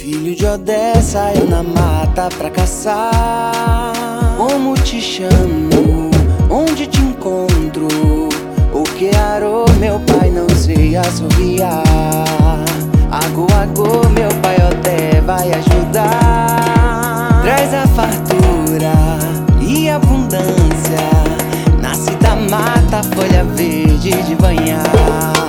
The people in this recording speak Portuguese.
Filho de Odessa, eu na mata pra caçar. Como te chamo? Onde te encontro? O que arou, meu pai não sei assoviar. Agô, agô, meu pai Odé vai ajudar. Traz a fartura e abundância. Nasce da mata, folha verde de banhar.